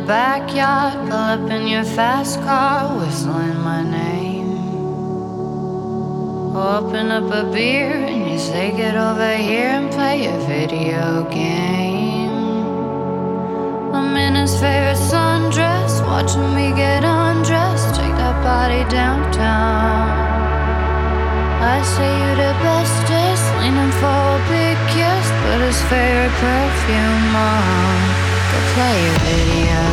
backyard, pull up in your fast car, whistling my name. Open up a beer and you say get over here and play a video game. I'm in his favorite sundress, watching me get undressed, take that body downtown. I say you the bestest, leaning for a big kiss, put his favorite perfume on, go play a video.